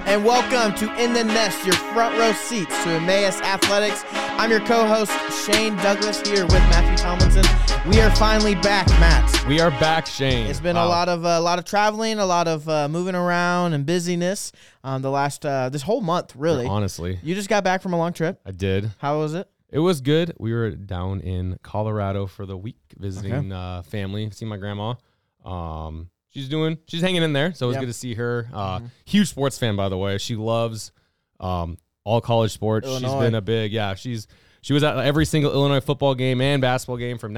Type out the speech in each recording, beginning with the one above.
and welcome to In the Nest, your front row seats to Emmaus Athletics. I'm your co-host, Shane Douglas, here with Matthew Tomlinson. We are finally back, Matt. We are back, Shane. It's been a lot of traveling, a lot of moving around and busyness the last this whole month, really. Honestly. You just got back from a long trip. I did. How was it? It was good. We were down in Colorado for the week visiting family, seeing my grandma. She's hanging in there, so it was good to see her. Huge sports fan, by the way. She loves all college sports. Illinois. She's been a big, she was at every single Illinois football game and basketball game from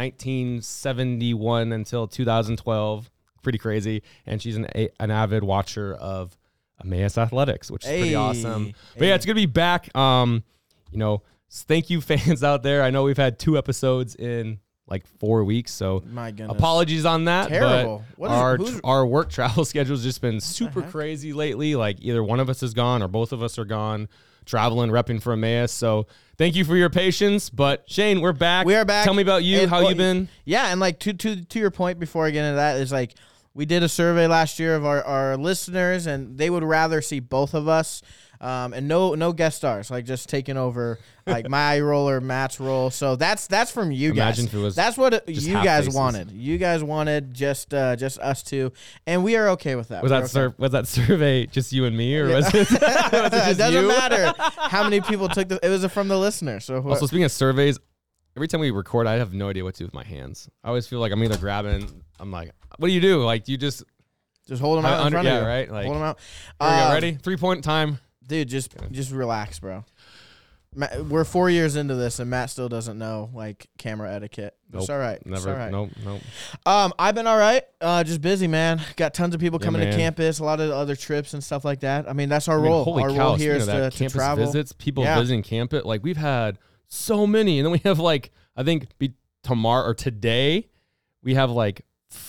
1971 until 2012. Pretty crazy. And she's an avid watcher of Emmaus Athletics, which is pretty awesome. But yeah, it's good to be back. Thank you, fans out there. I know we've had 2 episodes in like 4 weeks, so my goodness, apologies on that. Terrible. But our work travel schedule has just been super crazy lately. Like either one of us is gone or both of us are gone, traveling, repping for Emmaus. So thank you for your patience. But Shane, we're back. We are back. Tell me about you. How you been? Yeah, and like to your point before I get into that is like we did a survey last year of our listeners, and they would rather see both of us. And no guest stars, like just taking over like my role or Matt's role. So that's from you guys. Imagine if it was that's what you guys faces. wanted. You guys wanted just us two, and we are okay with that. Was that survey just you and me, or was it? It doesn't matter how many people took it was from the listener. So also speaking of surveys, every time we record, I have no idea what to do with my hands. I always feel like I'm either grabbing. I'm like, what do you do? Like, do you just hold them out in front of you? Right. Like, hold them out. Here we go. Ready? 3-point time. Dude, just relax, bro. We're 4 years into this, and Matt still doesn't know like camera etiquette. It's all right. Never. It's all right. Nope. I've been all right. Just busy, man. Got tons of people coming to man. campus. A lot of other trips and stuff like that. I mean, that's our role. Holy our cow, role here is to campus travel. visits, people visiting campus. Like we've had so many, and then we have like I think tomorrow or today we have like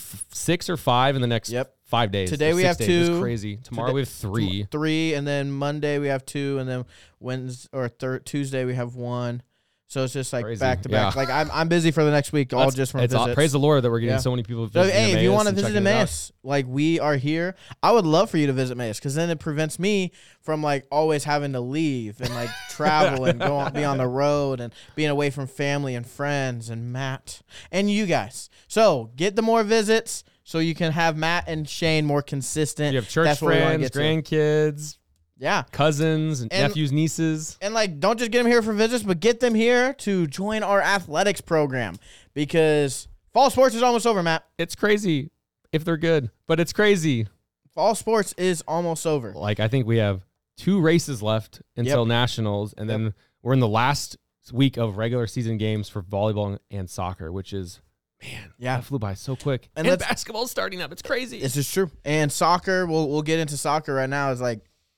6 or 5 in the next 5 days. Today we have 2. It's crazy. Tomorrow we have 3. 3, and then Monday we have 2, and then Wednesday or Tuesday we have 1. So it's just like crazy. back to back. Like I'm busy for the next week, all just from visits. Praise the Lord that we're getting so many people visiting. So, hey, if you want to Emmaus visit Emmaus, like we are here, I would love for you to visit Emmaus because then it prevents me from like always having to leave and like travel and be on the road and being away from family and friends and Matt and you guys. So get the more visits so you can have Matt and Shane more consistent. You have church friends, grandkids. Yeah. Cousins and nephews, nieces. And, like, don't just get them here for visits, but get them here to join our athletics program because fall sports is almost over, Matt. It's crazy if they're good, but it's crazy. Fall sports is almost over. Like, I think we have 2 races left until nationals, and then we're in the last week of regular season games for volleyball and soccer, which is, man, that flew by so quick. And basketball's starting up. It's crazy. This is true. And soccer, we'll get into soccer right now, is like,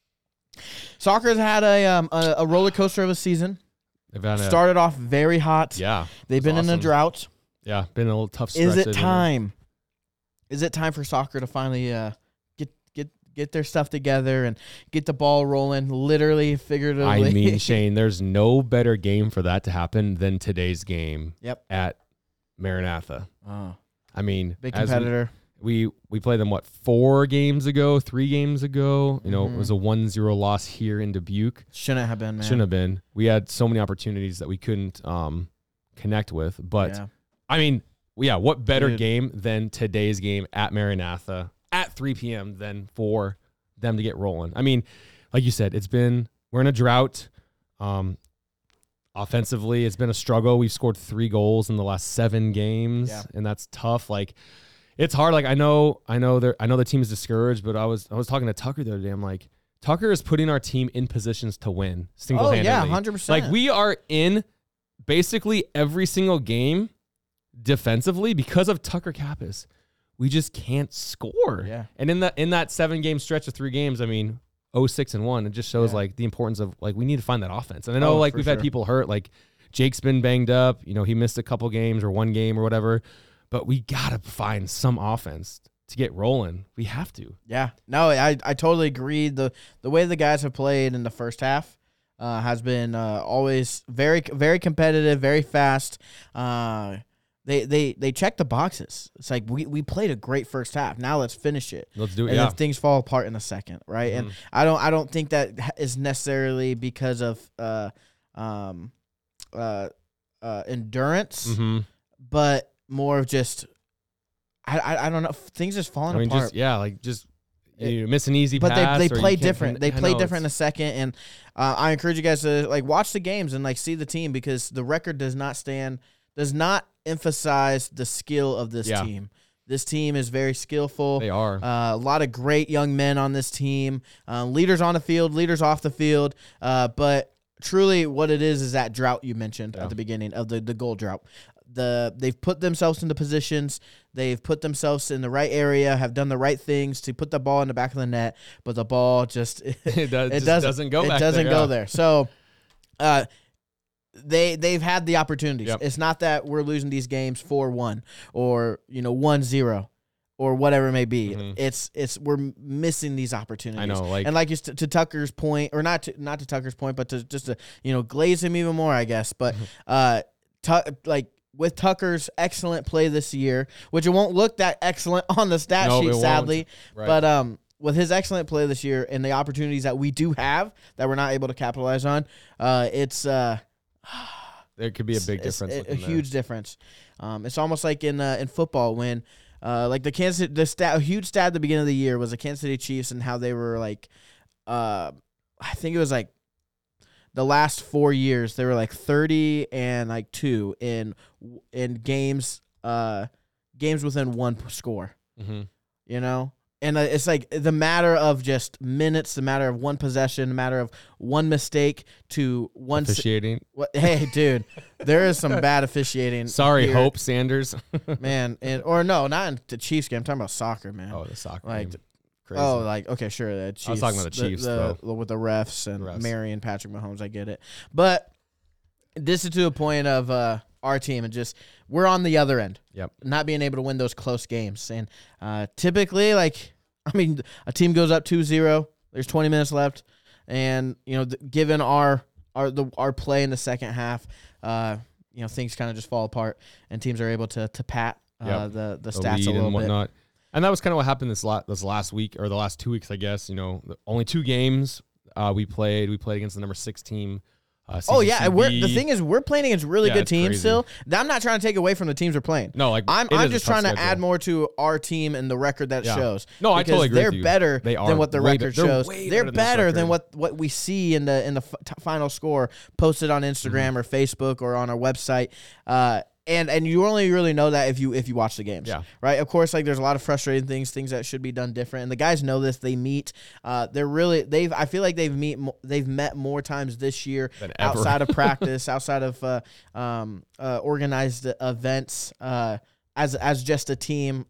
soccer's had a roller coaster of a season. Started off very hot. Yeah. They've been in a drought. Yeah, been a little tough stretch. Is it time? Is it time for soccer to finally get their stuff together and get the ball rolling, literally, figuratively? I mean, Shane, there's no better game for that to happen than today's game at Maranatha. Oh. I mean, big competitor. We played them, 3 games ago? You know, it was a 1-0 loss here in Dubuque. Shouldn't have been, man. Shouldn't have been. We had so many opportunities that we couldn't connect with. But, I mean, what better game than today's game at Maranatha at 3 p.m. than for them to get rolling? I mean, like you said, we're in a drought. Offensively, it's been a struggle. We've scored 3 goals in the last 7 games, and that's tough. Like, it's hard. Like I know the team is discouraged, but I was talking to Tucker the other day. I'm like, Tucker is putting our team in positions to win single-handedly. Oh yeah, 100%. Like we are in basically every single game defensively because of Tucker Kappas. We just can't score. Yeah. And in that 7-game stretch of 3 games, I mean, 0-6-1, it just shows like the importance of like we need to find that offense. And I know we've had people hurt. Like Jake's been banged up. You know, he missed a couple games or 1 game or whatever. But we got to find some offense to get rolling. We have to. Yeah. No, I totally agree. The way the guys have played in the first half has been always very, very competitive, very fast. they check the boxes. It's like we played a great first half. Now let's finish it. Let's do it. And Yeah. then things fall apart in a second, right? And I don't think that is necessarily because of endurance, but more of just I don't know, things just falling apart. You miss an easy but pass. they play different. They play different in a second, and I encourage you guys to like watch the games and like see the team, because the record does not emphasize the skill of this team. This team is very skillful. They are. A lot of great young men on this team, leaders on the field, leaders off the field, but truly what it is that drought you mentioned at the beginning of the goal drought. They've put themselves into positions. They've put themselves in the right area, have done the right things to put the ball in the back of the net, but the ball just doesn't go there. So they've had the opportunities. Yep. It's not that we're losing these games 4-1 or 1-0 or whatever it may be. It's we're missing these opportunities. I know, and like to Tucker's point, or not to Tucker's point, but to just to glaze him even more, I guess. But with Tucker's excellent play this year, which it won't look that excellent on the stat sheet, sadly. Right. But with his excellent play this year and the opportunities that we do have that we're not able to capitalize on, it's there could be a big difference. A huge difference. It's almost like in football when like a huge stat at the beginning of the year was the Kansas City Chiefs and how they were like I think it was like the last 4 years, they were like 30-2 in games within one score. And it's like the matter of just minutes, the matter of one possession, the matter of one mistake to one officiating. Hey, dude, there is some bad officiating. Sorry, here. Hope Sanders, man, no, not in the Chiefs game. I'm talking about soccer, man. Oh, the soccer game. Crazy. Oh, like, okay, sure. The Chiefs, I was talking about the Chiefs, with the refs and Mary and Patrick Mahomes. I get it. But this is to a point of our team, and just we're on the other end. Yep. Not being able to win those close games. And typically, a team goes up 2-0. There's 20 minutes left. And, given our play in the second half, things kind of just fall apart, and teams are able to pat the stats a little bit. Whatnot. And that was kind of what happened this last week, or the last 2 weeks, I guess. Only 2 games we played. We played against the number 6 team. CCCB. The thing is, we're playing against really good teams crazy. still. I'm not trying to take away from the teams we're playing. No, I'm just trying to add more to our team and the record that shows. No, I totally agree with you. They're better than what the record shows. They're better than what we see in the final score posted on Instagram or Facebook or on our website. And you only really know that if you watch the games, right? Of course, there's a lot of frustrating things that should be done different, and the guys know this. They meet. I feel like they've met more times this year outside of practice, outside of organized events, as just a team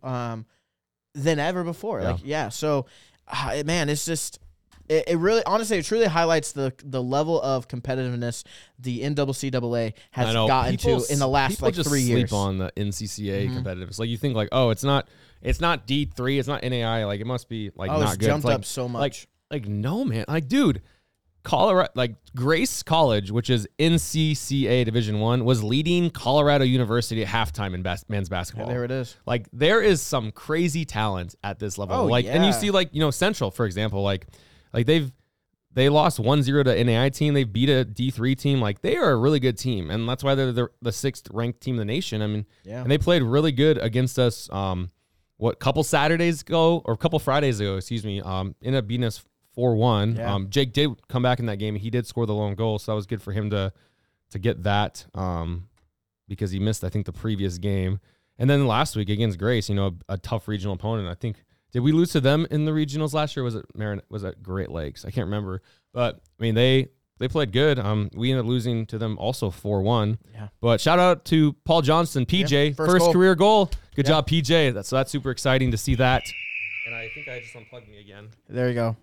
than ever before. So, man, it's just. It really, honestly, it truly highlights the level of competitiveness the NCCAA has gotten to in the last 3 years. People just sleep on the NCCA competitiveness. Like, you think it's not D3, it's not NAI. Like, it must be not good. Jumped up so much. No, man. Dude, Colorado, Grace College, which is NCCA Division I, was leading Colorado University at halftime in men's basketball. Yeah, there it is. There is some crazy talent at this level. And you see Central, for example, they lost 1-0 to NAI team. They beat a D3 team. They are a really good team, and that's why they're the 6th ranked team in the nation. And they played really good against us. Couple Fridays ago, ended up beating us 4-1. Yeah. Jake did come back in that game. He did score the lone goal, so that was good for him to get that because he missed, I think, the previous game. And then last week against Grace, a tough regional opponent. I think. Did we lose to them in the regionals last year? Or was it Great Lakes? I can't remember. But they played good. We ended up losing to them also 4-1. Yeah. But shout out to Paul Johnston, PJ, first career goal. Good job, PJ. That's super exciting to see that. And I think I just unplugged me again. There you go.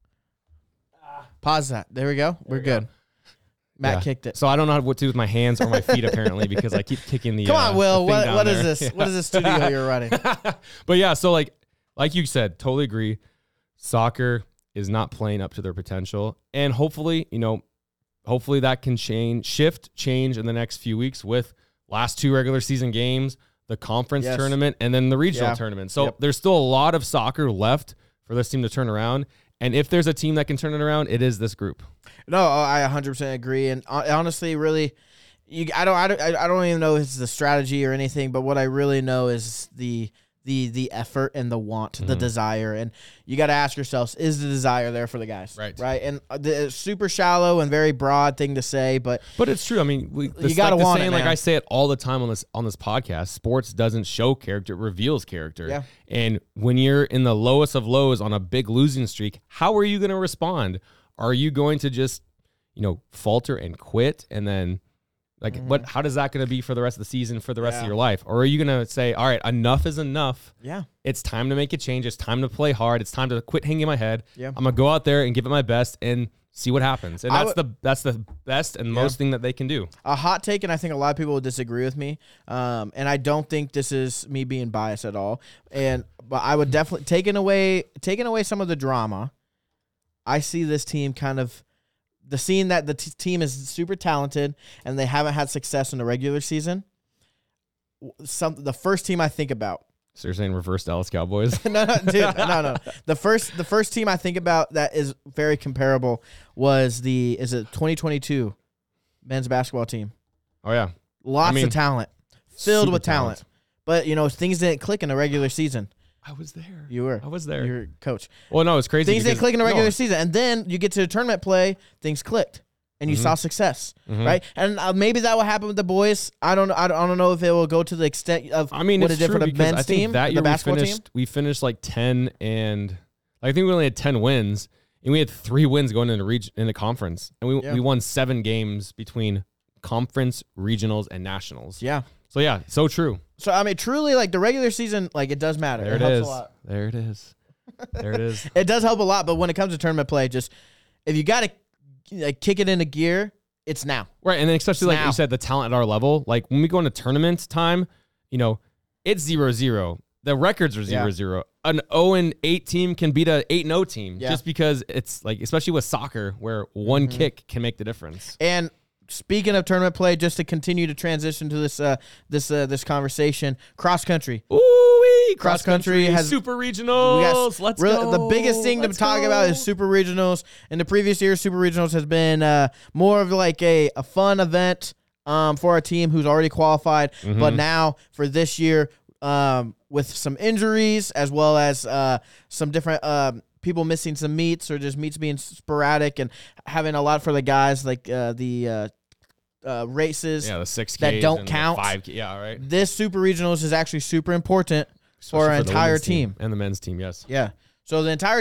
Pause that. There we go. We're good. Matt kicked it. So I don't know what to do with my hands or my feet apparently because I keep kicking the. Come on, Will. What is this? Yeah. What is this studio you're running? But yeah, so like you said, totally agree. Soccer is not playing up to their potential. And hopefully that can change in the next few weeks with last 2 regular season games, the conference Yes. tournament, and then the regional Yeah. tournament. So Yep. there's still a lot of soccer left for this team to turn around. And if there's a team that can turn it around, it is this group. No, I 100% agree. And honestly, really, I don't even know if it's the strategy or anything, but what I really know is the effort and the want, the desire. And you got to ask yourselves, is the desire there for the guys? Right. Right. And it's super shallow and very broad thing to say, but it's true. I mean, you got to want it, like man. I say it all the time on this podcast. Sports doesn't show character; it reveals character. Yeah. And when you're in the lowest of lows on a big losing streak, how are you going to respond? Are you going to just, falter and quit, and then how does that going to be for the rest of the season, for the rest of your life? Or are you going to say, all right, enough is enough. Yeah. It's time to make a change. It's time to play hard. It's time to quit hanging my head. Yeah. I'm going to go out there and give it my best and see what happens. And that's the best and most thing that they can do. A hot take, and I think a lot of people will disagree with me. And I don't think this is me being biased at all. But I would definitely taking away some of the drama. I see this team kind of seeing that the team is super talented and they haven't had success in the regular season. The first team I think about. So you're saying reverse Dallas Cowboys? No, dude, no. The first team I think about that is very comparable was the 2022 men's basketball team. Oh yeah, Lots of talent, filled super with talent. But things didn't click in the regular season. I was there. You were. I was there. You're coach. Well, no, it's crazy. Things didn't click in the regular season, and then you get to the tournament play, things clicked, and you saw success, right? And maybe that will happen with the boys. I don't know if it will go to the extent of what it did for the men's team, the basketball team. We finished like 10, and I think we only had 10 wins, and we had 3 wins going into in the conference, and we won 7 games between conference, regionals, and nationals. Yeah. So yeah, so true. So I mean, truly, like the regular season, like it does matter. There it helps is. a lot. There it is. There it is. It does help a lot, but when it comes to tournament play, just if you got to kick it into gear, it's now. Right, and then especially like now. you said, the talent at our level. Like when we go into tournament time, it's 0-0. The records are 0-0. An 0-8 team can beat a 8-0 team just because it's like, especially with soccer, where one kick can make the difference. And speaking of tournament play, just to continue to transition to this conversation, cross country. Ooh, Cross country has super regionals. Let's go. The biggest thing to talk about is super regionals. In the previous years, super regionals has been more of like a fun event for our team who's already qualified. But now for this year, with some injuries as well as some different people missing some meets or just meets being sporadic and having a lot for the guys like the races the 6Ks that don't and count. The 5K, yeah, right. This super regionals is actually super important for our entire team and the men's team. Yes. Yeah. So the entire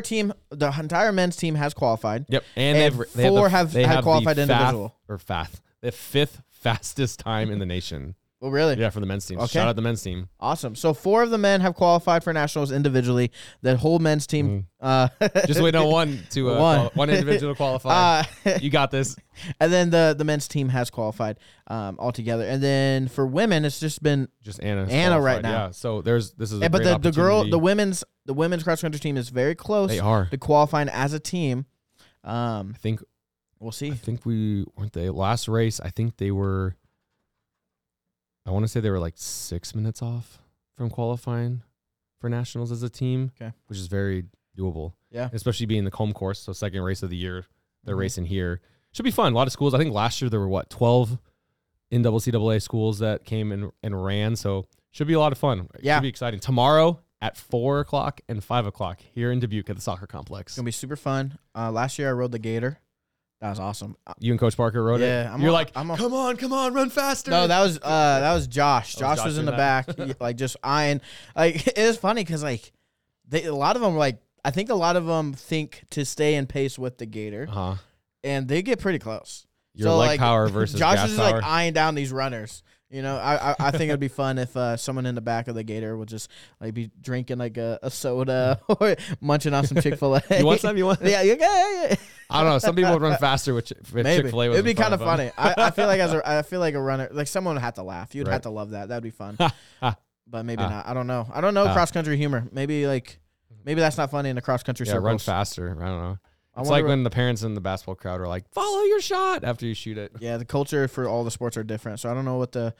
men's team has qualified. Yep. And four have had qualified individual. The 5th fastest time in the nation. Oh, really? Yeah, for the men's team. Okay. Shout out the men's team. Awesome. So 4 of the men have qualified for nationals individually. The whole men's team. Just waiting on one individual to qualify. You got this. And then the men's team has qualified altogether. And then for women, it's just been Anna right now. Yeah. So this is a but great the women's cross country team is very close. They are to qualifying as a team. I think we'll see. I think we weren't they last race. I think they were. I want to say they were like 6 minutes off from qualifying for nationals as a team, which is very doable. Yeah. Especially being the home course, so second race of the year, they're racing here. Should be fun. A lot of schools. I think last year there were 12 NCAA schools that came and ran, so should be a lot of fun. Yeah. Should be exciting. Tomorrow at 4:00 and 5:00 here in Dubuque at the soccer complex. It's going to be super fun. Last year I rode the Gator. That was awesome. You and Coach Parker rode it? Yeah. Come on, run faster. No, that was Josh. Josh was in the back, like just eyeing. Like it was funny because like a lot of them I think a lot of them think to stay in pace with the Gator, and they get pretty close. Your leg power versus Josh gas is power. like eyeing down these runners. I think it'd be fun if someone in the back of the Gator would just like be drinking like a soda or munching on some Chick-fil-A. You want some? Yeah. I don't know. Some people would run faster with Chick-fil-A. It'd be kind of funny. I feel like a runner, like someone would have to laugh. You'd have to love that. That'd be fun. But maybe not. I don't know. Cross country humor. Maybe that's not funny in the cross country circles. Run faster. I don't know. It's like when the parents in the basketball crowd are like, "Follow your shot" after you shoot it. Yeah, the culture for all the sports are different. So I don't know what the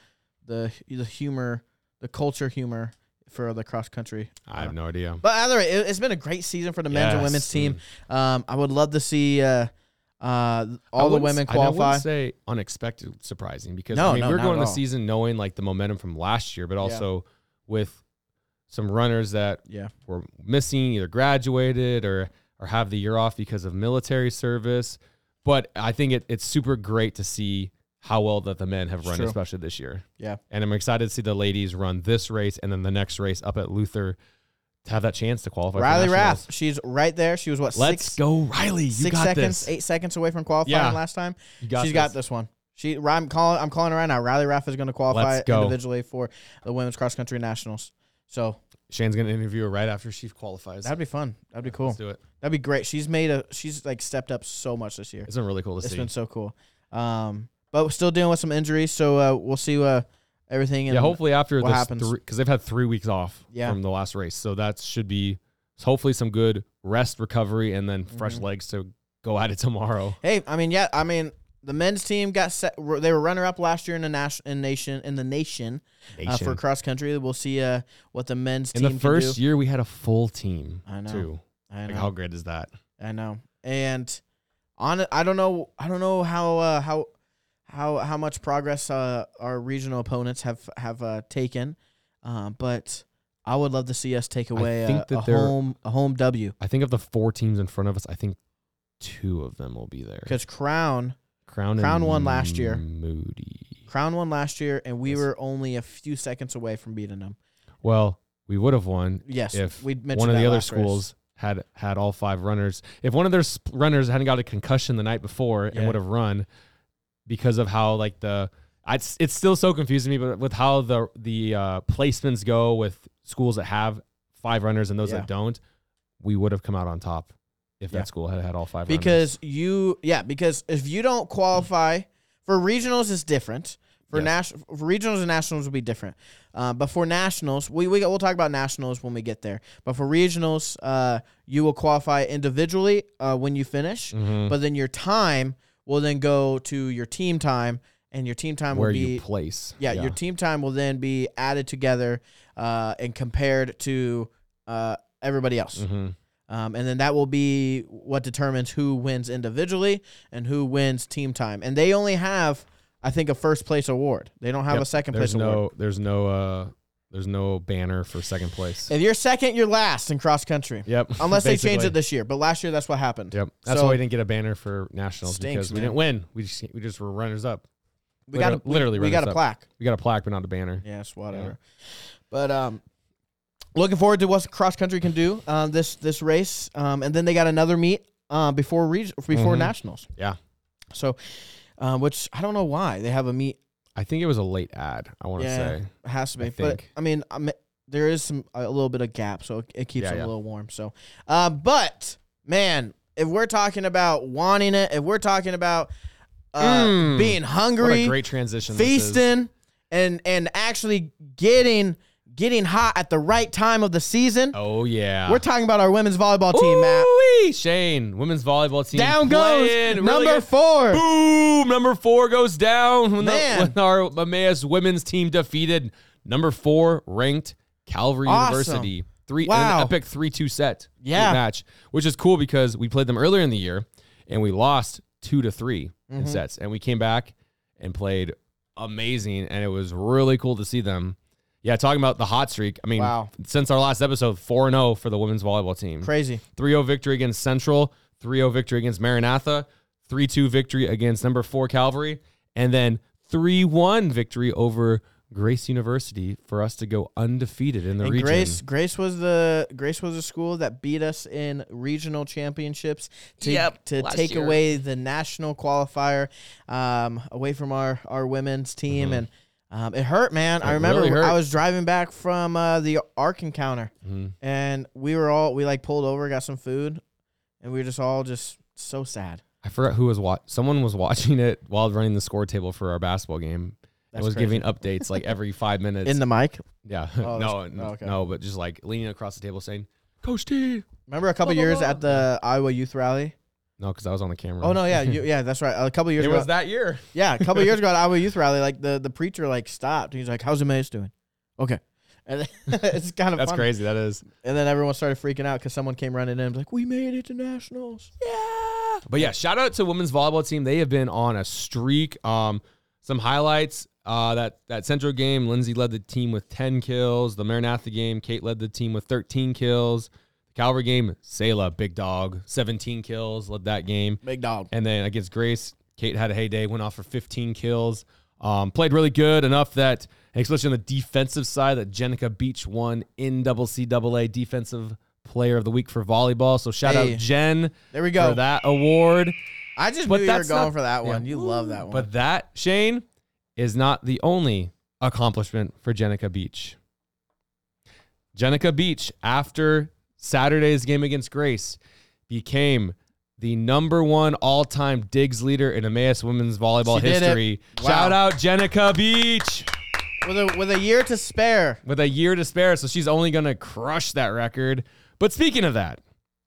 humor, the culture humor for the cross country. I have no idea. But either way, it's been a great season for the men's and women's team. I would love to see all the women qualify. I wouldn't say unexpected, surprising, because No, I mean no, we're not going at the all. season knowing like the momentum from last year, but also with some runners that were missing, either graduated or have the year off because of military service. But I think it's super great to see how well that the men have run, especially this year. Yeah. And I'm excited to see the ladies run this race and then the next race up at Luther to have that chance to qualify. Riley for Rath, she's right there. She was what? Let's go, Riley. You 6 got seconds, this. 8 seconds away from qualifying last time. You got She's got this one. I'm calling her right now. Riley Rath is going to qualify individually for the women's cross country nationals. So Shane's going to interview her right after she qualifies. that'd be fun. That'd be cool. Let's do it. That'd be great. She's like stepped up so much this year. It's been really cool to see. It's been so cool. But we're still dealing with some injuries, so we'll see everything. And hopefully after what this, happens. because they've had 3 weeks off from the last race, so that should be hopefully some good rest, recovery, and then fresh legs to go at it tomorrow. Hey, I mean, the men's team got set. They were runner up last year in the nation for cross country. We'll see what the men's team in can the first do. year we had a full team. I know. Too. I know. Like, how great is that? I know. And on it, I don't know how much progress our regional opponents have taken, but I would love to see us take away a home W. I think of the 4 teams in front of us, I think 2 of them will be there. Because Crown and won last year. Moody. Crown won last year, and we were only a few seconds away from beating them. Well, we would have won if one of the other schools had all 5 runners. If one of their runners hadn't got a concussion the night before and would have run, because of how like it's still so confusing to me, but with how the placements go with schools that have 5 runners and those that don't, we would have come out on top if that school had all 5 runners. Because if you don't qualify for regionals, it's different. For regionals and nationals will be different. But for nationals, we'll talk about nationals when we get there. But for regionals, you will qualify individually when you finish. Mm-hmm. But then your time will then go to your team time, and your team time where will be you place. Your team time will then be added together and compared to everybody else. Mm-hmm. And then that will be what determines who wins individually and who wins team time. And they only have, I think, a first place award. They don't have a second place award. There's no banner for second place. If you're second, you're last in cross country. Yep. Unless they change it this year. But last year, that's what happened. Yep. That's why we didn't get a banner for nationals, because we man. didn't win. We just were runners up. We got a plaque. We got a plaque, but not a banner. Yes, whatever. Yeah. But looking forward to what cross country can do this race. And then they got another meet before nationals. Yeah. So, which I don't know why they have a meet. I think it was a late ad, I want to say. It has to be. But, I mean, there is a little bit of gap, so it keeps them a little warm. So, but, man, if we're talking about wanting it, if we're talking about being hungry, what a great transition, feasting, and actually getting hot at the right time of the season. Oh, yeah. We're talking about our women's volleyball team, Matt. Shane, women's volleyball team. Down goes number 4. Boom, number 4 goes down when our Emmaus women's team defeated number 4 ranked Calvary University. An epic 3-2 set match, which is cool because we played them earlier in the year and we lost 2-3 in sets, and we came back and played amazing, and it was really cool to see them. Yeah, talking about the hot streak. I mean, since our last episode, 4-0 for the women's volleyball team. Crazy. 3-0 victory against Central, 3-0 victory against Maranatha, 3-2 victory against number 4 Calvary, and then 3-1 victory over Grace University for us to go undefeated in the region. Grace was the school that beat us in regional championships to take away the national qualifier away from our women's team. And it hurt, man. I remember really I was driving back from the ARC encounter, and we pulled over, got some food, and we were just all so sad. I forgot who was someone was watching it while running the score table for our basketball game. I was giving updates like every 5 minutes. In the mic? Yeah. No, but just like leaning across the table saying, Coach T. Remember a couple years at the Iowa Youth Rally No, because I was on the camera. Oh no, yeah, yeah, that's right. A couple years It ago, was that year. yeah, a couple years ago at Iowa Youth Rally, like the preacher like stopped. He's like, "How's Emmaus doing?" Okay, and it's kind of That's funny. crazy. That is. And then everyone started freaking out because someone came running in and was like, "We made it to nationals!" Yeah. But yeah, shout out to women's volleyball team. They have been on a streak. Some highlights. That Central game, Lindsay led the team with 10 kills. The Maranatha game, Kate led the team with 13 kills. Calvary game, Selah, big dog, 17 kills, led that game. Big dog. And then against Grace, Kate had a heyday, went off for 15 kills. Played really good, enough that, especially on the defensive side, that Jenica Beach won NCAA Defensive Player of the Week for volleyball. So shout out Jen There we go. for that award. I just But knew you were that's going not- for that one. yeah. You love that one. But that, Shane, is not the only accomplishment for Jenica Beach. Jenica Beach, after Saturday's game against Grace, became the #1 all-time digs leader in Emmaus women's volleyball She did it. history. Wow. Shout out Jenica Beach with a year to spare. with a year to spare, so she's only going to crush that record. But speaking of that,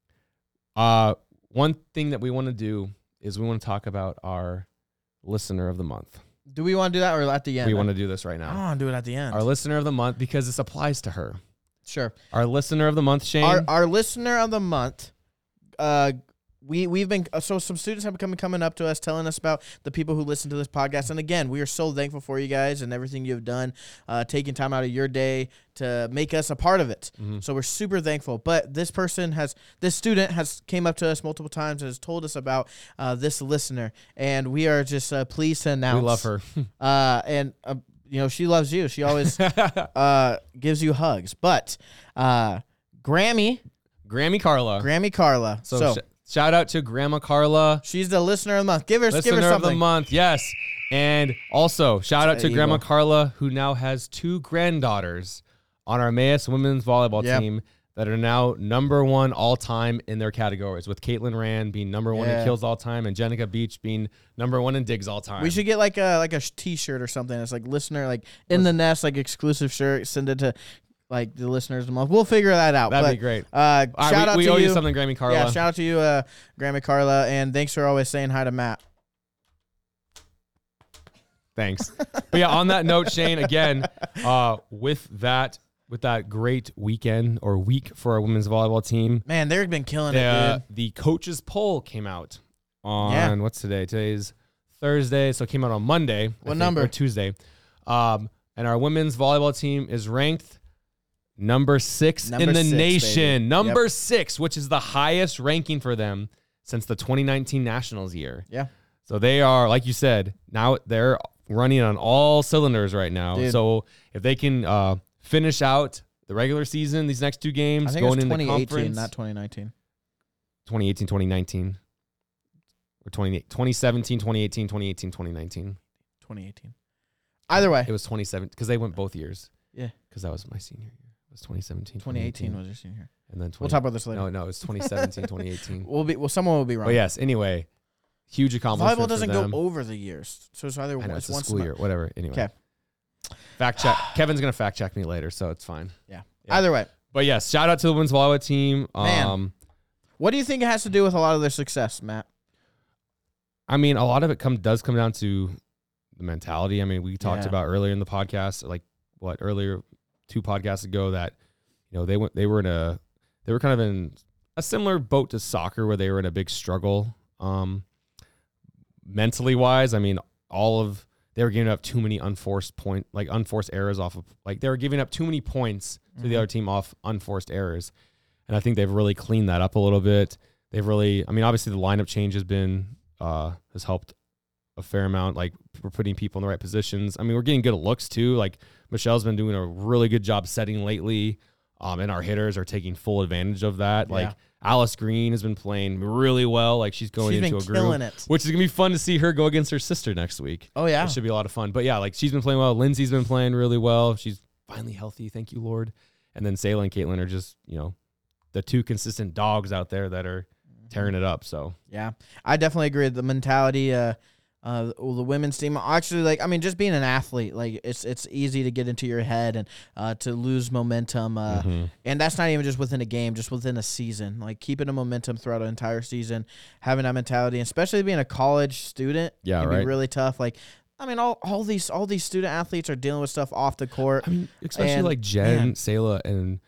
one thing that we want to do is we want to talk about our listener of the month. Do we want to do that or at the end? We want to do this right I now. want to do it at the end. Our listener of the month, because this applies to her. Sure. Our listener of the month, Shane. Our listener of the month, we've been so some students have been coming up to us telling us about the people who listen to this podcast, and again, we are so thankful for you guys and everything you've done, taking time out of your day to make us a part of it. Mhm. So we're super thankful. But this student has came up to us multiple times and has told us about this listener, and we are just pleased to announce We love her. and you know, she loves you. She always gives you hugs. But Grammy Carla. So shout out to Grandma Carla, She's the listener of the month. Give her listener of something. the month. Yes. And also shout out to Evil. Grandma Carla, who now has 2 granddaughters on our Emmaus women's volleyball Yep. team that are now #1 all time in their categories, with Caitlin Rand being #1 Yeah. in kills all time and Jenica Beach being #1 in digs all time. We should get like a T-shirt or something. It's like listener, like in the nest, like exclusive shirt. Send it to like the listeners of the month. We'll figure that out. That'd But, be great. Shout out we to owe you. you something, Grammy Carla. Yeah, shout out to you, Grammy Carla, and thanks for always saying hi to Matt. Thanks. But yeah, on that note, Shane, again, with that great weekend or week for our women's volleyball team, Man, they've been killing it, dude. the coaches poll came out on what's today? Today's Thursday, so it came out on Monday. I What think, number? Or Tuesday. And our women's volleyball team is ranked #6 in Number the 6, nation. baby. Number 6, which is the highest ranking for them since the 2019 Nationals year. Yeah. So they are, like you said, now they're running on all cylinders right now. Dude. So if they can finish out the regular season, these next 2 games, I think it was going into 2018, conference, not 2019. 2018, 2019, or 2017, 2018, 2018, 2019. 2018. Either way, It was 2017 because they went both years. Yeah. Because that was my senior year. It was 2017, 2018 was your senior year. and then We'll talk about this later. No, it was 2017, 2018. Someone will be wrong. But yes, anyway, huge accomplishment. Volleyball doesn't for go them. over the years, so it's either I know, it's it's a one school year, whatever. Anyway, Okay. fact check. Kevin's gonna fact check me later, so it's fine. Yeah. Yeah. Either way, But yes, shout out to the women's volleyball team. Man. what do you think it has to do with a lot of their success, Matt? I mean, a lot of it does come down to the mentality. I mean, we talked Yeah. about earlier in the podcast, like earlier 2 podcasts ago, that they were kind of in a similar boat to soccer where they were in a big struggle, mentally wise. I mean, they were giving up too many unforced errors off of, like, they were giving up too many points to the other team off unforced errors. And I think they've really cleaned that up a little bit. Obviously the lineup change has helped a fair amount. Like, we're putting people in the right positions. I mean, we're getting good looks too. Like, Michelle's been doing a really good job setting lately. And our hitters are taking full advantage of that. Yeah. Like, Alice Green has been playing really well. Like, she's going She's into been a groove, killing it. which is gonna be fun to see her go against her sister next week. Oh yeah, It should be a lot of fun. But yeah, like, she's been playing well. Lindsay's been playing really well. She's finally healthy. Thank you, Lord. And then Selah and Caitlin are just, the 2 consistent dogs out there that are tearing it up. So yeah. I definitely agree. The mentality, The women's team. Actually, like, I mean, just being an athlete, like, it's easy to get into your head and to lose momentum. And that's not even just within a game, just within a season. Like, keeping a momentum throughout an entire season, having that mentality, especially being a college student, can be really tough. Like, I mean, all these student athletes are dealing with stuff off the court. I mean, especially like Jen, Sayla, and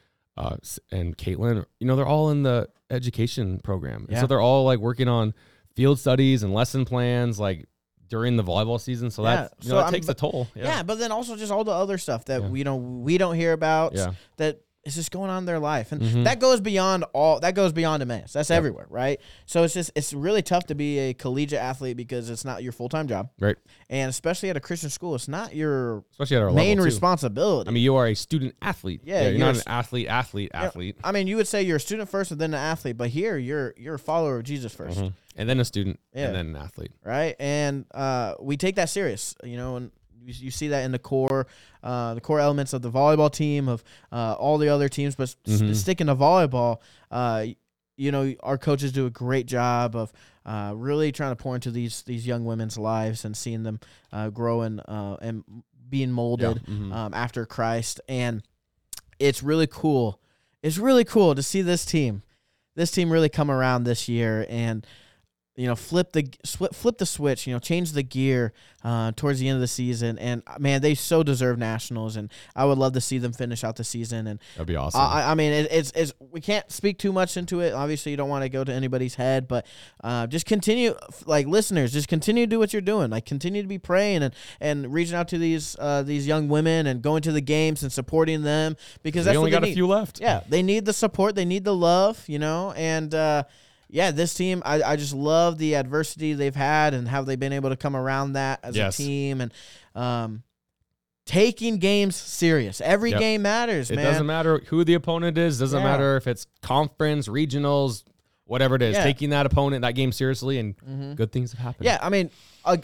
Caitlin. You know, they're all in the education program, and so they're all like working on field studies and lesson plans, like during the volleyball season. So that takes a toll. Yeah, but then also just all the other stuff that we don't hear about. That is just going on in their life, and that goes beyond Emmaus. That's everywhere, right? So it's really tough to be a collegiate athlete because it's not your full-time job, right? And especially at a Christian school, it's not your especially at our main level, responsibility. I mean, you are a student athlete. Yeah, you're not an athlete. I mean, you would say you're a student first and then an athlete, but here you're a follower of Jesus first, and then a student, and then an athlete, right? And we take that serious, you know, and you see that in the core elements of the volleyball team, of all the other teams, but sticking to volleyball, you know, our coaches do a great job of really trying to pour into these young women's lives and seeing them grow and being molded after Christ. And it's really cool. It's really cool to see this team really come around this year and, you know, flip the switch, you know, change the gear towards the end of the season. And, man, they so deserve nationals, and I would love to see them finish out the season. And that'd be awesome. I mean, it's we can't speak too much into it. Obviously, you don't want to go to anybody's head, but just continue, like, listeners, just continue to do what you're doing. Like, continue to be praying and reaching out to these young women and going to the games and supporting them, because that's only what got they need. A few left. Yeah, they need the support, they need the love, you know, and yeah, this team, I just love the adversity they've had and how they've been able to come around that as a team, and taking games serious. Every game matters, man. It doesn't matter who the opponent is. Doesn't matter if it's conference, regionals, whatever it is. Taking that opponent, that game seriously, and good things have happened. Yeah, I mean,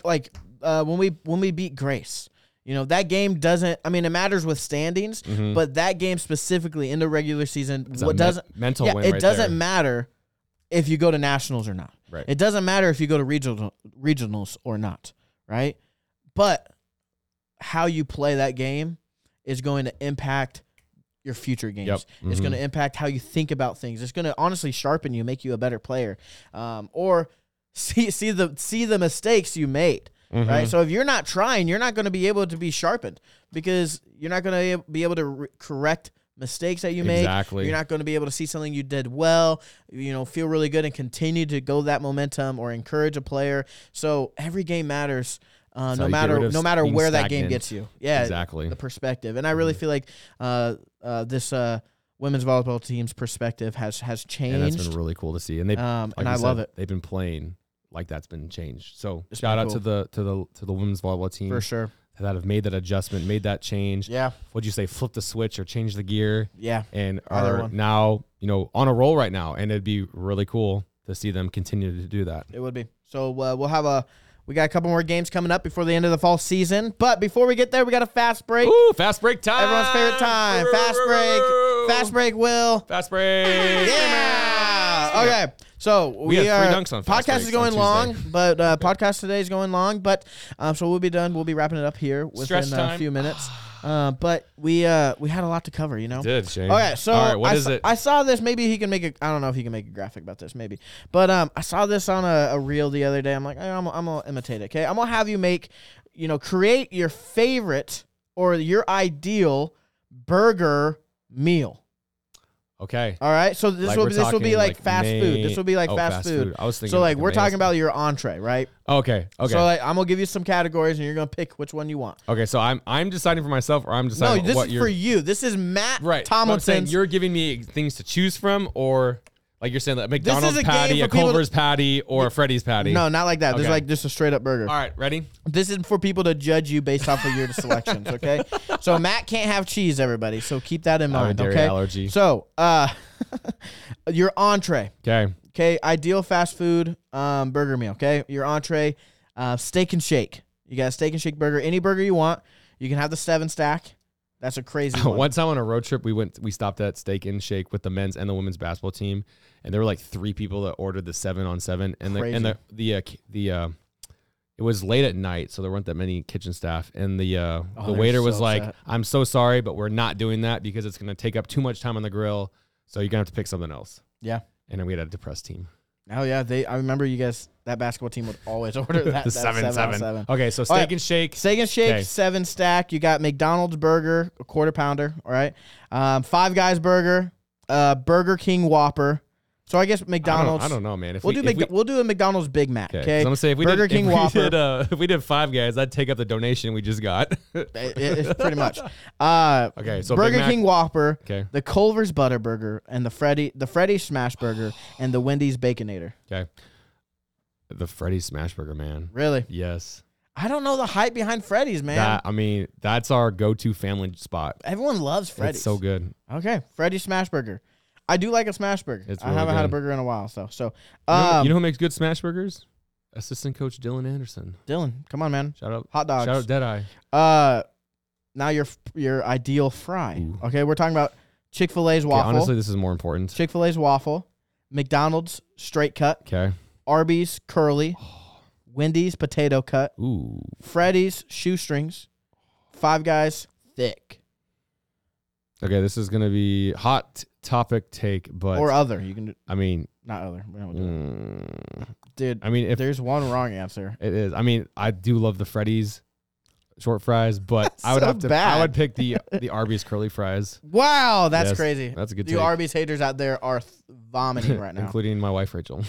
when we beat Grace, you know, that game doesn't, I mean, it matters with standings, but that game specifically in the regular season, it's mental win. It doesn't matter if you go to nationals or not. Right. It doesn't matter if you go to regionals or not, right? But how you play that game is going to impact your future games. Yep. It's going to impact how you think about things. It's going to honestly sharpen you, make you a better player, or see the mistakes you made. Right. So if you're not trying, you're not going to be able to be sharpened, because you're not going to be able to correct mistakes that you make. Exactly. You're not going to be able to see something you did well, you know, feel really good and continue to go that momentum or encourage a player. So every game matters, no matter where that game gets you. Yeah, exactly. The perspective. And I really feel like this women's volleyball team's perspective has changed. And that's been really cool to see. And I love it. They've been playing like that's been changed. So shout out to the women's volleyball team for sure that have made that adjustment, made that change. Yeah. What'd you say? Flip the switch or change the gear. Yeah. And are now, you know, on a roll right now. And it'd be really cool to see them continue to do that. It would be. So we got a couple more games coming up before the end of the fall season. But before we get there, we got a fast break. Ooh, fast break time. Everyone's favorite time. Fast break. Fast break, Will. Fast break. Yeah. Okay. So we have 3 dunks on fast podcast is going long, but podcast today is going long. But so we'll be done. We'll be wrapping it up here within a few minutes. But we had a lot to cover, you know. Did Shane? Okay, so all right, what is it? I saw this. Maybe he can make I don't know if he can make a graphic about this. Maybe, but I saw this on a reel the other day. I'm like, I'm gonna imitate it. Okay, I'm gonna have you create your favorite or your ideal burger meal. Okay. All right. So this will be like fast food. This will be like fast food. I was thinking. So like we're talking about your entree, right? Okay. So like I'm gonna give you some categories, and you're gonna pick which one you want. Okay. So I'm deciding for myself, or I'm deciding. No, this is for you. This is Matt Tomlinson. You're giving me things to choose from, or like you're saying, like McDonald's patty, a Culver's patty, or a Freddy's patty. No, not like that. This is like just a straight up burger. All right, ready? This is for people to judge you based off of your selections. Okay. So Matt can't have cheese, everybody. So keep that in mind. Dairy allergy. So your entree. Okay. Okay. Ideal fast food burger meal. Okay. Your entree, steak and shake. You got a steak and shake burger. Any burger you want. You can have the 7 stack. That's a crazy one. One time on a road trip, we stopped at Steak and Shake with the men's and the women's basketball team, and there were like 3 people that ordered the 7-on-7, and the it was late at night, so there weren't that many kitchen staff. And the they're waiter was so like, upset. "I'm so sorry, but we're not doing that because it's going to take up too much time on the grill. So you're going to have to pick something else." Yeah. And then we had a depressed team. Oh yeah, I remember you guys. That basketball team would always order that. The that 7-7. Okay, so steak right. and shake. Steak and shake, Okay. 7 stack. You got McDonald's burger, a quarter pounder. All right. Five Guys burger, Burger King Whopper. So I guess McDonald's. I don't know, man. If We'll do a McDonald's Big Mac. Okay. I'm gonna say if we Burger did, King if Whopper. We did, if we did Five Guys, I'd take up the donation we just got. It's pretty much. Okay, so Burger Big Mac- King Whopper, Okay. the Culver's Butter Burger, and the Freddy's Smash Burger, and the Wendy's Baconator. Okay. The Freddy's Smash Burger, man. Really? Yes. I don't know the hype behind Freddy's, man. That's our go-to family spot. Everyone loves Freddy's. It's so good. Okay, Freddy's Smash Burger. I do like a smash burger. It's I really haven't had a good. burger in a while, so. You know who makes good smash burgers? Assistant coach Dylan Anderson. Dylan, come on, man. Shout out. Hot dogs. Shout out Deadeye. Now your ideal fry. Ooh. Okay, we're talking about Chick-fil-A's Okay, waffle. honestly, this is more important. Chick-fil-A's waffle, McDonald's straight cut, Okay. Arby's curly, Wendy's potato cut, Ooh. Freddy's shoestrings, Five Guys thick, Okay, this is gonna be hot topic take, but or other. You can do I mean, not other. We don't do it. Dude, I mean, if there's one wrong answer. it is, I mean, I do love the Freddy's short fries, but I would So have to. bad. I would pick the Arby's curly fries, Wow, that's Yes, crazy. that's a good You take. Arby's haters out there are vomiting right now. including my wife Rachel.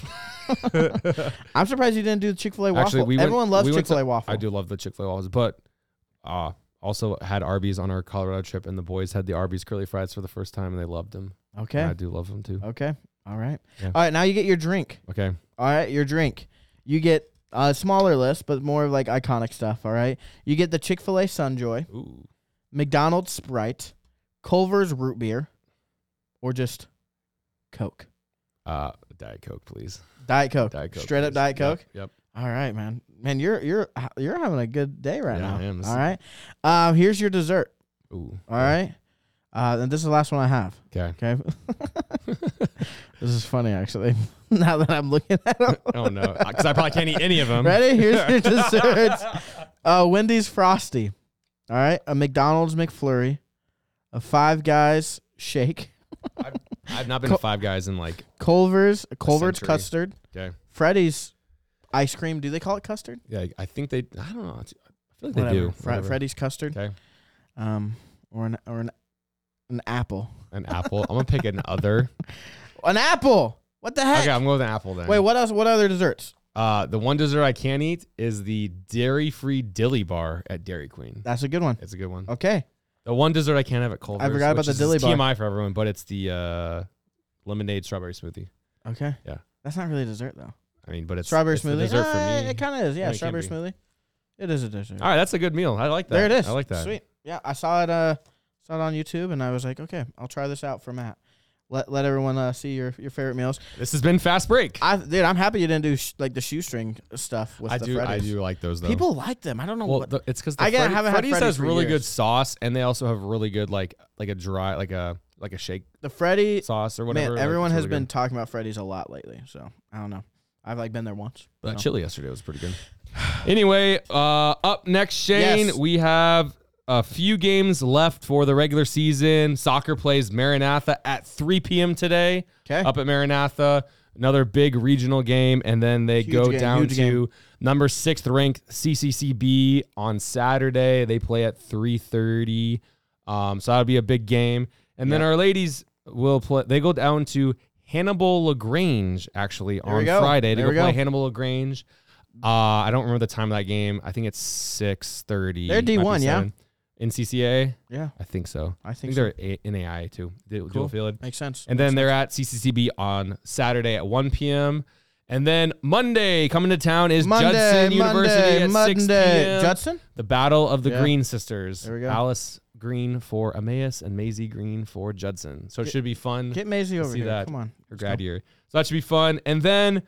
I'm surprised you didn't do the Chick-fil-A waffle. Actually, Everyone loves we went to- Chick-fil-A waffle. I do love the Chick-fil-A waffles, but also had Arby's on our Colorado trip, and the boys had the Arby's curly fries for the first time, and they loved them. Okay. And I do love them too. Okay. All right. Yeah. All right. Now you get your drink. Okay. All right. Your drink. You get a smaller list, but more of like iconic stuff. All right. You get the Chick-fil-A Sunjoy, Ooh. McDonald's Sprite, Culver's root beer, or just Coke. Diet Coke, please. Diet Coke. Diet Coke. Straight up please. Diet Coke. Yep. All right, man. Man, you're having a good day right Yeah, now. I am. This All is- right. Here's your dessert. Ooh. All right. And this is the last one I have. Okay. Okay. This is funny, actually. Now that I'm looking at them. Oh no, because I probably can't eat any of them. Ready? Here's your desserts. Wendy's Frosty. All right. A McDonald's McFlurry. A Five Guys shake. I've not been to Five Guys in like. Culver's century. custard. Okay. Freddy's ice cream. Do they call it custard? Yeah, I think they. I don't know. I feel like Whatever. they do. Whatever. Freddy's custard. Okay. Or an apple. An apple. I'm gonna pick an other. An apple. What the heck? Okay, I'm going with an apple then. Wait, what else? What other desserts? The one dessert I can't eat is the dairy-free Dilly Bar at Dairy Queen. That's a good one. It's a good one. Okay. The one dessert I can't have at Culver's. I forgot about which the is Dilly Bar. TMI for everyone, but it's the lemonade strawberry smoothie. Okay. Yeah. That's not really a dessert though. I mean, but it's Strawberry it's the smoothie. dessert for me. It kind of is. Yeah, Yeah, it can strawberry be. smoothie. It is a dessert. All right, that's a good meal. I like that. There it is. I like that. Sweet. Yeah, I saw it. Saw it on YouTube, and I was like, okay, I'll try this out for Matt. Let everyone see your favorite meals. This has been Fast Break. Dude, I'm happy you didn't do like the shoestring stuff with I the do. Freddy's. I do like those though. People like them. I don't know Well, what. it's because I haven't had Freddy's Freddy's has for really good years. sauce, and they also have really good like a dry like a shake The Freddy sauce or whatever. man, like, everyone it's has really been good. talking about Freddy's a lot lately. So I don't know. I've like been there once. But that so. chili yesterday was pretty good. Anyway, up next, Shane, Yes. we have a few games left for the regular season. Soccer plays Maranatha at 3 p.m. today. Okay. Up at Maranatha. Another big regional game, and then they Huge go game, down huge to game. number 6th ranked CCCB on Saturday. They play at 3:30, so that'll be a big game. And then Yep. our ladies will play. They go down to Hannibal LaGrange actually There we on go. Friday to There go we go. play Hannibal LaGrange. I don't remember the time of that game. I think it's 6:30. They're D1, yeah? In CCA, Yeah, I think so. I I think think so. they're in AI too. Dual Cool. field. Makes sense. And then they're at CCCB on Saturday at 1 p.m. And then Monday coming to town is Judson University at 6 p.m. Judson? The Battle of the Yeah. Green Sisters. There we go. Alice Green for Emmaus and Maisie Green for Judson. So it should be fun. Get Maisie over see here. that. Come on. Her grad year. So that should be fun. And then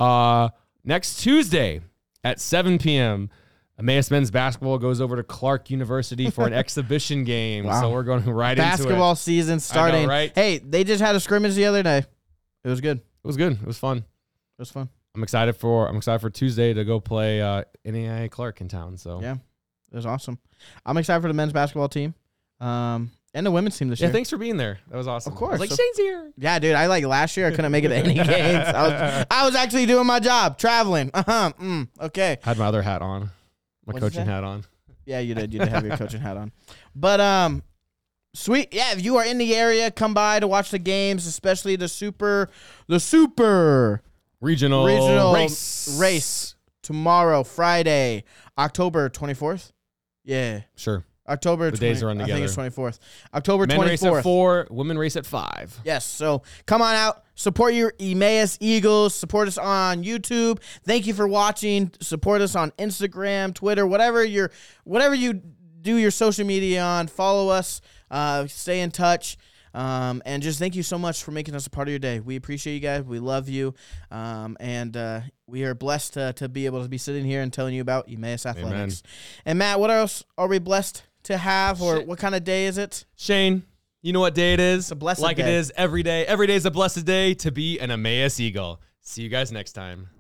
next Tuesday at 7 p.m., Emmaus men's basketball goes over to Clark University for an exhibition game. Wow. So we're going right Basketball into it. season starting. right? Hey, they just had a scrimmage the other day. It was good. It was good. It was fun. It was fun. I'm excited for Tuesday to go play NAIA Clark in town. So Yeah, it was awesome. I'm excited for the men's basketball team. And the women's team this year. thanks for being there. That was awesome. Of course. Shane's here. Yeah, dude. Last year I couldn't make it to any games. I was actually doing my job, traveling. Okay. I had my other hat on, my What'd you coaching say? hat on. Yeah, you did. You did have your coaching hat on. But sweet. Yeah, if you are in the area, come by to watch the games, especially the super Regional race tomorrow, Friday, October 24th. Yeah. Sure. October The days are run I think it's together. 24th. October 24th. Men race at 4, women race at 5. Yes, so come on out, support your Emmaus Eagles, support us on YouTube. Thank you for watching. Support us on Instagram, Twitter, whatever you do your social media on. Follow us, stay in touch, and just thank you so much for making us a part of your day. We appreciate you guys. We love you, and we are blessed to be able to be sitting here and telling you about Emmaus Athletics. Amen. And Matt, what else are we blessed to have, or what kind of day is it? Shane, you know what day it is? It's a blessed like day. it is every day. Every day is a blessed day to be an Emmaus Eagle. See you guys next time.